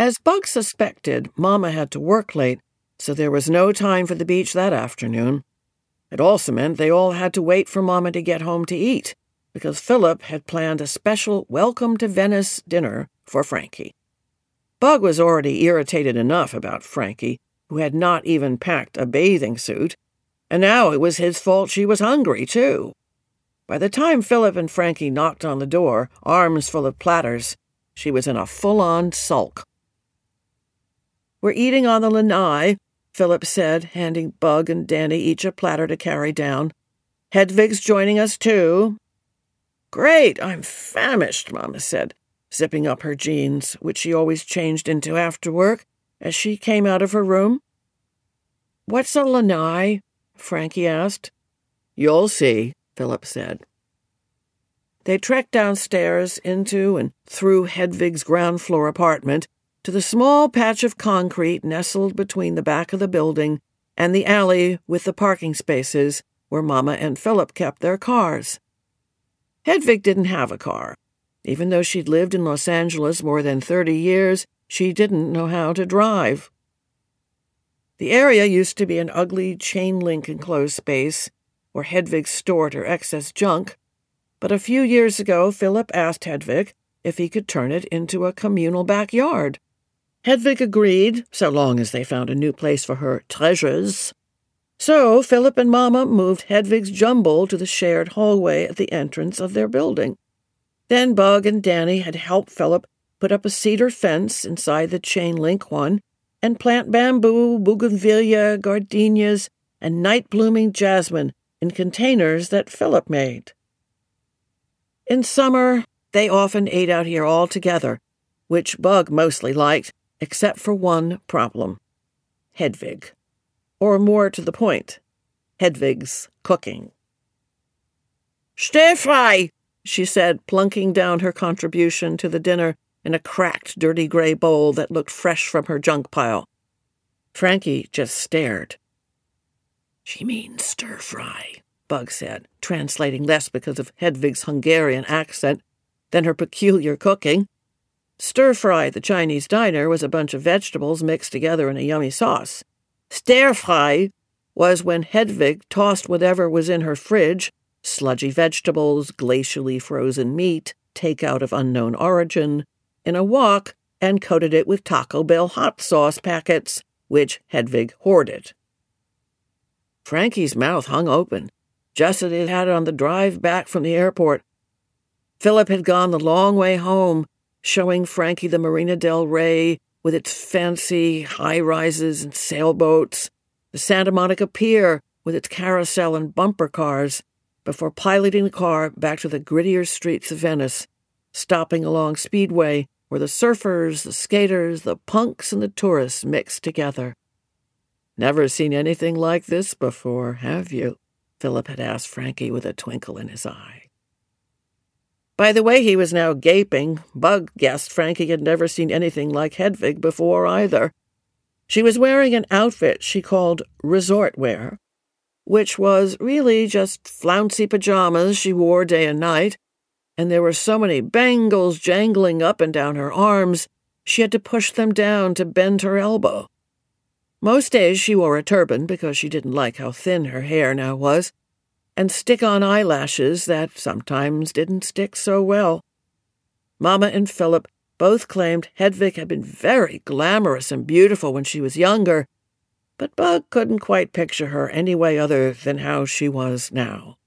As Bug suspected, Mama had to work late, so there was no time for the beach that afternoon. It also meant they all had to wait for Mama to get home to eat, because Philip had planned a special Welcome to Venice dinner for Frankie. Bug was already irritated enough about Frankie, who had not even packed a bathing suit, and now it was his fault she was hungry, too. By the time Philip and Frankie knocked on the door, arms full of platters, she was in a full-on sulk. "We're eating on the lanai," Philip said, handing Bug and Danny each a platter to carry down. "Hedvig's joining us, too." "Great, I'm famished," Mama said, zipping up her jeans, which she always changed into after work, as she came out of her room. "What's a lanai?" Frankie asked. "You'll see," Philip said. They trekked downstairs into and through Hedvig's ground-floor apartment to the small patch of concrete nestled between the back of the building and the alley with the parking spaces where Mama and Philip kept their cars. Hedvig didn't have a car. Even though she'd lived in Los Angeles more than 30 years, she didn't know how to drive. The area used to be an ugly chain-link enclosed space where Hedvig stored her excess junk, but a few years ago Philip asked Hedvig if he could turn it into a communal backyard. Hedvig agreed, so long as they found a new place for her treasures. So Philip and Mama moved Hedvig's jumble to the shared hallway at the entrance of their building. Then Bug and Danny had helped Philip put up a cedar fence inside the chain-link one and plant bamboo, bougainvillea, gardenias, and night-blooming jasmine in containers that Philip made. In summer, they often ate out here all together, which Bug mostly liked, except for one problem: Hedvig. Or more to the point, Hedvig's cooking. "Stir-fry," she said, plunking down her contribution to the dinner in a cracked, dirty gray bowl that looked fresh from her junk pile. Frankie just stared. "She means stir-fry," Bug said, translating less because of Hedvig's Hungarian accent than her peculiar cooking. Stir-fry at the Chinese diner was a bunch of vegetables mixed together in a yummy sauce. Stir-fry was when Hedvig tossed whatever was in her fridge, sludgy vegetables, glacially frozen meat, takeout of unknown origin, in a wok and coated it with Taco Bell hot sauce packets, which Hedvig hoarded. Frankie's mouth hung open, just as it had on the drive back from the airport. Philip had gone the long way home, showing Frankie the Marina del Rey with its fancy high-rises and sailboats, the Santa Monica Pier with its carousel and bumper cars, before piloting the car back to the grittier streets of Venice, stopping along Speedway where the surfers, the skaters, the punks, and the tourists mixed together. "Never seen anything like this before, have you?" Philip had asked Frankie with a twinkle in his eye. By the way he was now gaping, Bug guessed Frankie had never seen anything like Hedvig before either. She was wearing an outfit she called resort wear, which was really just flouncy pajamas she wore day and night, and there were so many bangles jangling up and down her arms, she had to push them down to bend her elbow. Most days she wore a turban because she didn't like how thin her hair now was, and stick-on eyelashes that sometimes didn't stick so well. Mama and Philip both claimed Hedvig had been very glamorous and beautiful when she was younger, but Bug couldn't quite picture her any way other than how she was now.